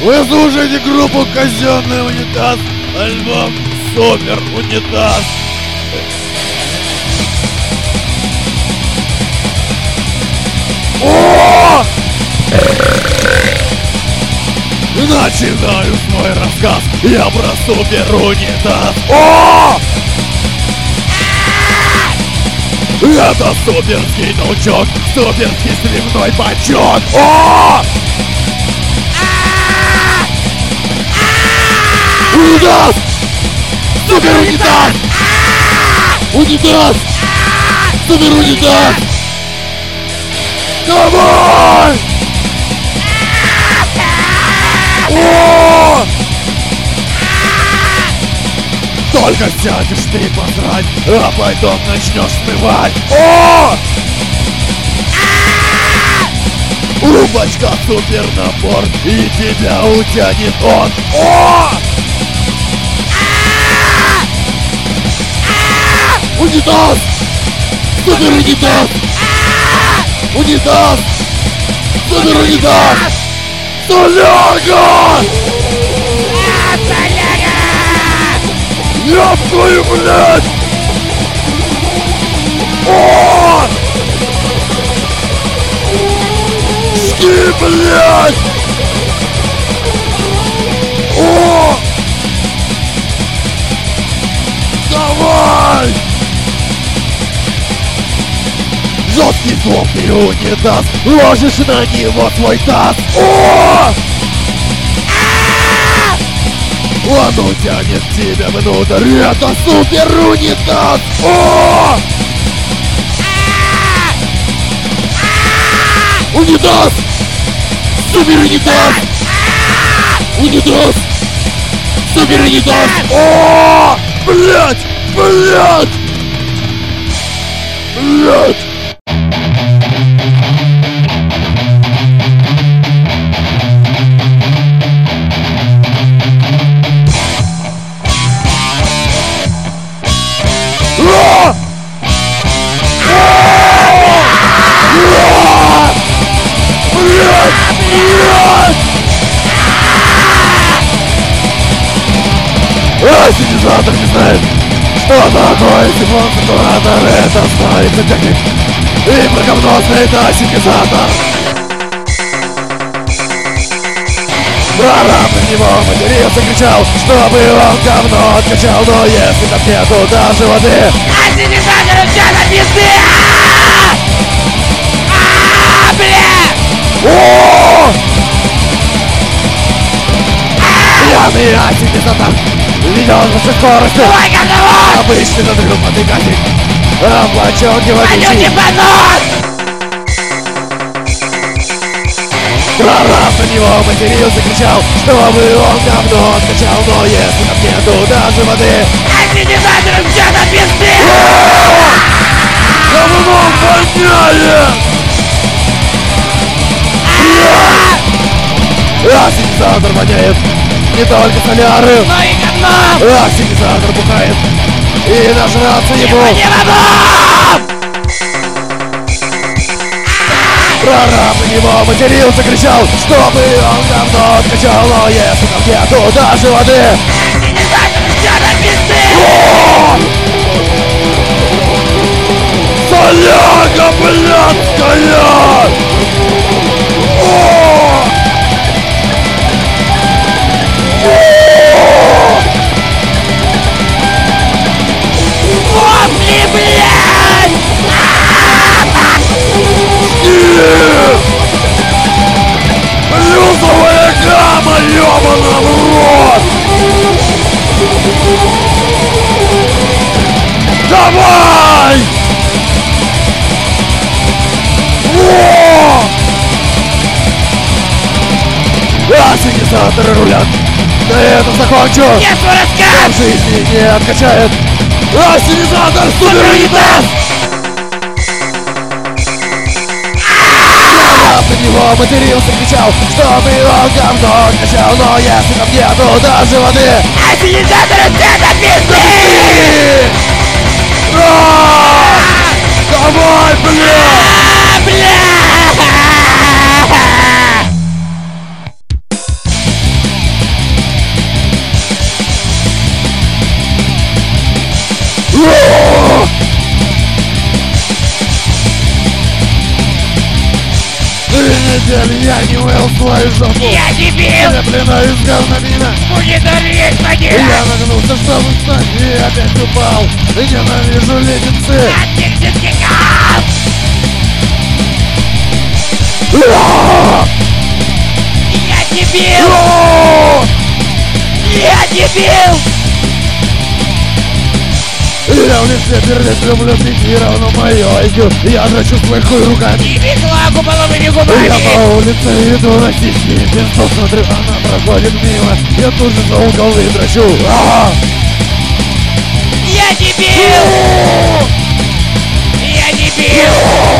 Вы слушаете группу «Казенный унитаз», альбом «Супер унитаз». О! Начинаю свой рассказ. Я про супер унитаз. О! Это суперский толчок, суперский сливной бачок. О! Унитаз! Супер унитаз! Унитаз! Супер унитаз! Давай! О! Только сядешь ты посрать, а потом начнешь смывать. О! У бачка супер напор, и тебя утянет он. О! Унитаз! Супер унитаз! Унитаз! Супер унитаз! Соляга! Ёб твою, блядь! О! Шки, блядь! О! Давай! Жесткий злобный унитаз, ложишь на него свой таз. О! Он утянет тебя внутрь, это супер унитаз. О! Унитаз! Супер унитаз! Унитаз! Супер унитаз! О! Блять! Блять! Блять! Синтезатор не знает, что такое синтезатор. Это знает техник. И про говно знает синтезатор. Прораб на него матерился, кричал, чтобы он говно откачал. Но если там нету даже воды, а синтезатор все на пизды. Бля! О! Пьяный синтезатор ведет ваши скорости. Ой, говно! Обычный надрыв подыгатель. Облачёнки водичий. Прораб на него матерился, кричал, чтобы он говно откачал. Но если там нету даже воды, а синтезатором все на пизды. Говно воняет! А синтезатор воняет. Не только соляры, но и говно! А синтезатор бухает. И нажраться ему не могу! Прораб на него матерился, кричал, чтобы он говно откачал. Но если там нету даже воды, а синтезатор все на пизды! Соляга блядская! Вопли, блядь! Плюсовая гамма, ёбана в рот! Давай! О! Синтезаторы рулят! На этом закончу! Нет, рассказ! В жизни не откачает! Синтезатор супер унитаз! Прораб на него матерился, кричал, чтобы он говно откачал. Но если там нету даже воды, а синтезатор это пизды! Давай, бля! деле я не мыл свою жопу. Я дебил! Слепленная из говномина. Будет ореть по ней! Я нагнулся, чтобы встать, и опять упал. Ненавижу леденцы. Я дебил! Я дебил! Я в лице пердеть люблю пить, и равно мое IQ. Я дрочу свой хуй руками. И беклагу половыми Я губами! по улице иду на сиськи, пиздов смотрю, она проходит мимо. Я тут же за угол и дрочу. Я дебил! Я дебил!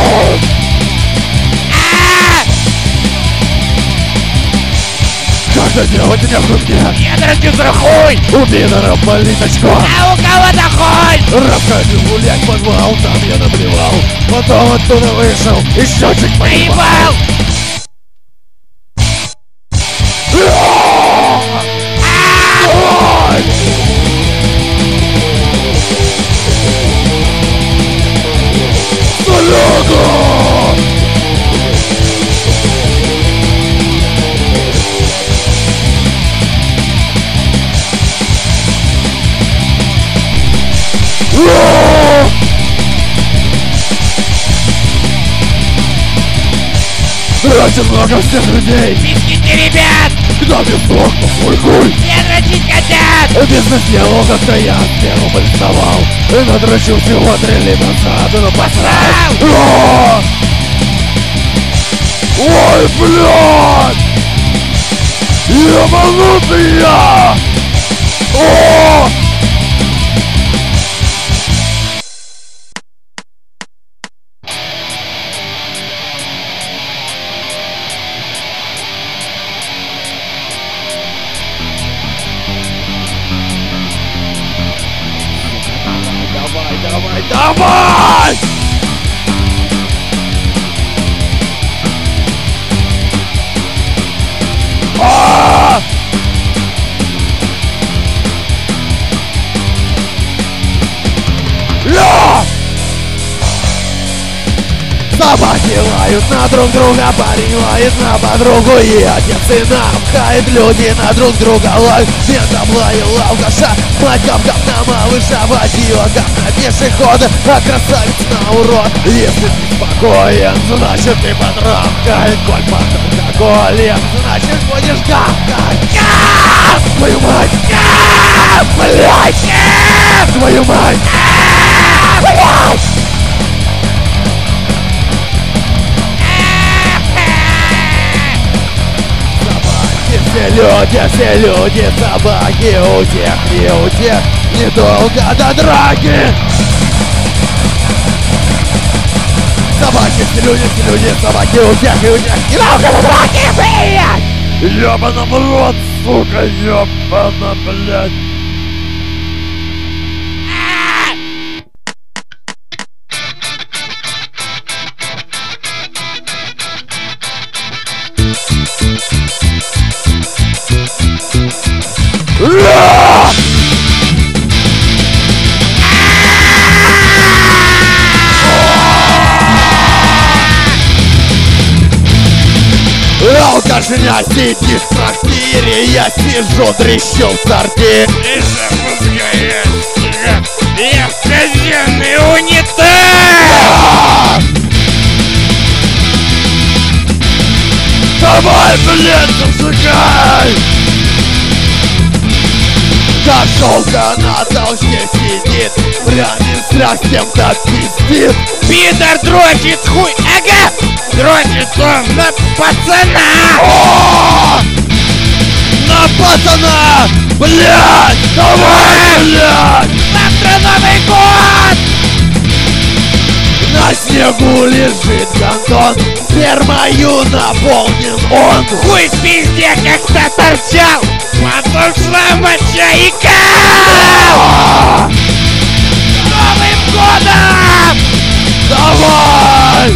Как это делать мне в руке? Я дрочу за хуй! У пидора болит очко. А у кого-то хуй! Расходил гулять в подвал, там я наблевал. Потом оттуда вышел и счетчик поебал. Поебал! Дрочит много всех людей. Писките, ребят! Кто без ног, свой хуй. Все дрочить хотят! Бизнес делал, как-то я с первым приставал. И надрочил всего 3 либо назад, ну посрал. Ой, блядь! Ебанутый я! О! Давай, давай! Собаки лают на друг друга, парень лает на подругу, и отец сына пхает, люди на друг друга лают. Ментом лаял алкаша, мать говна малыша, водила говна пешехода, а красавец на урод. Если ты спокоен, значит ты потрахает, коль под алкоголем, значит будешь гавкать. Твою мать! Блядь! Твою мать! Блядь! Все люди, собаки, у тех и у тех недолго до драки. Собаки, все люди, собаки, у тех и у тех недолго до драки, блядь! Ёбана в рот, сука, ёбана, блядь! Алкашня сидишь в трактире, я сижу, дрещу в сортире. И запускаешь я в казенный унитаз! Давай, блядь, зажигай! Кошелка на толще сидит, пряник с кем-то пиздит. Пидор дрочит хуй, ага! Дрочит он на пацана! На пацана! Блядь! Давай, блядь! Завтра Новый год! На снегу лежит гондон, спермою наполнен он. Хуй в пизде как-то торчал, потом шла моча и кал! Новым годом! Давай!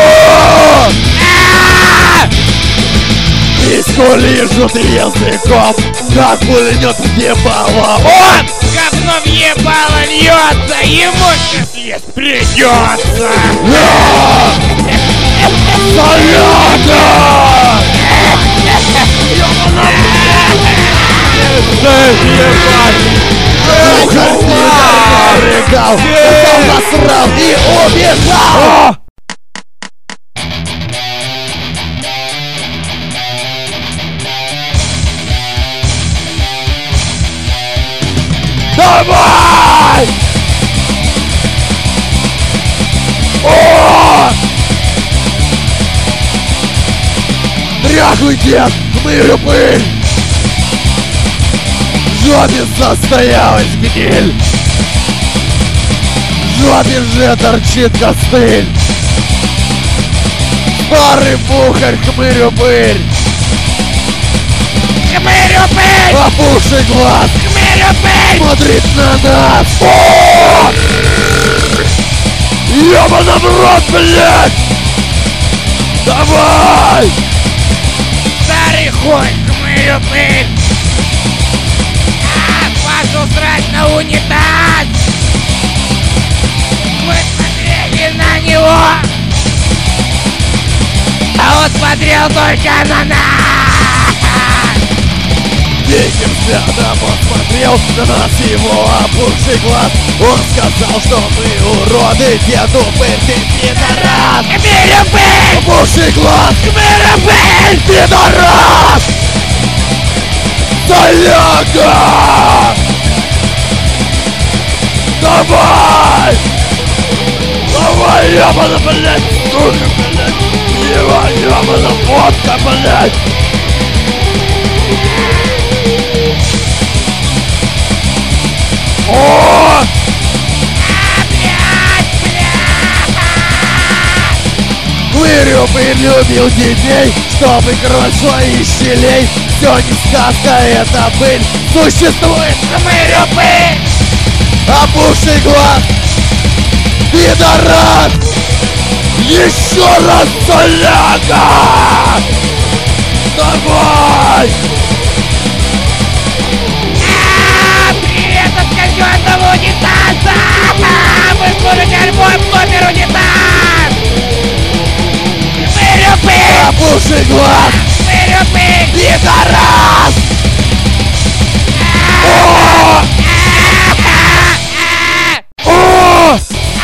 Письку лижут языком, как пулемет въебало он! Говно въебало льется, ему сейчас есть придется! Соляка! Регал, потом насрал и убежал. Давай! О! Дряхлый дед, хмырю пыль! В жопе застоялась гниль! В жопе же торчит костыль! Старый бухарь, хмырю пыль! Хмырю пыль! Опухший глаз! Хмырю пыль! Смотрит на нас! О! Ёбаный в рот, блядь! Давай! Старый хуй, хмырю пыль! Пошел срать на унитаз! Вы смотрели на него! А он смотрел только на нас! Диким взглядом он смотрел на нас, его опухший глаз. Он сказал, что мы уроды, дед упырь, ты пидорас! Хмырю пыль! Опухший глаз! Хмырю пыль! Пидорас! Соляга! Давай! Давай, ёбана, блядь, сука, блядь! Ёбана, водка, блядь! О! Хмырю любил детей, чтобы кровь шла из щелей. Все не сказка, это пыль, существует Хмырю пыль! опухший глаз. Пидорас! Еще раз, соляга! Давай! Привет от казенного унитаза! Мы слушаем альбом «Супер унитаз»! Хмырю пыль! Опухший глаз! Хмырю пыль! Пидорас! О! О!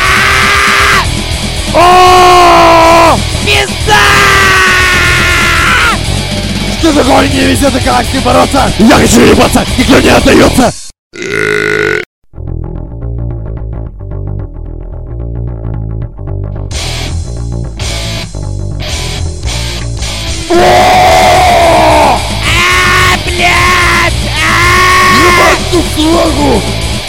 О! Пизда! Что такое не везет и как с ним бороться? Я хочу ебаться, никто не отдается! Блядь! Ебать ту слагу!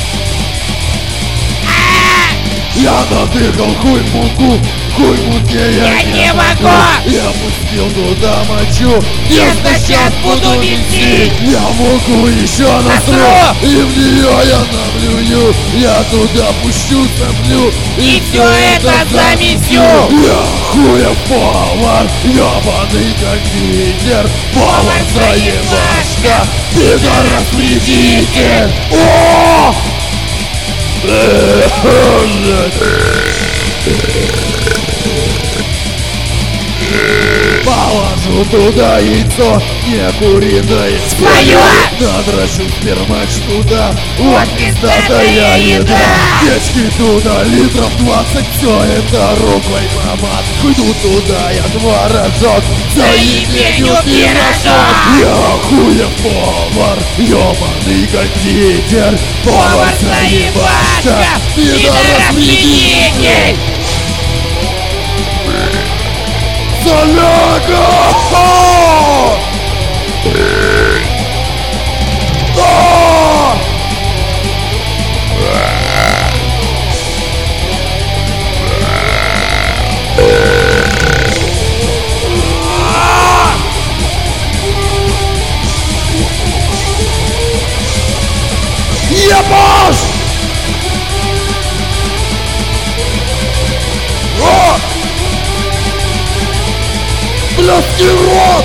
Я надыхал хуй муку, хуй муке Я не могу! Я пустил туда мочу, Честно, сейчас буду месить! Я муку еще насру, Насру! и в нее я наблюю. Я туда пущу соплю, И всё это замесю! Я хуев повар, ебаный кондитер, повар заебашка, пидорас вредитель! О! Положу туда яйцо, не куриное, Свое! надрачу спермач туда, вот пиздатая пиздатая еда. еда. Печки туда, литров 20, все это рукой помад. Иду туда, я творожок, заебеню пирожок. Я хуев повар, ебаный кондитер, повар заебашка, пидорас вредитель. Соляга! Ебаш! Блядский рот!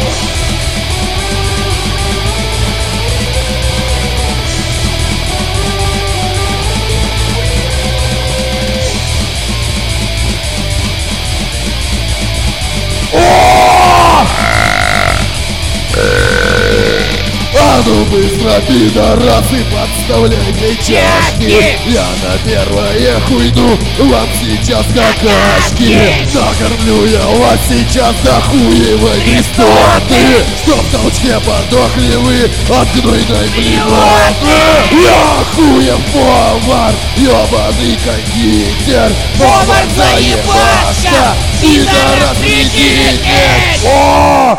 А ну быстро, пидорасы, подставляйте чашки. Я на первое хуйну вам сейчас какашки. Накормлю я вас сейчас до хуевой истоты, чтоб в толчке подохли вы от гнойной блевоты. Я хуев повар, ёбаный кондитер, повар заебашка, пидорас вредитель. О!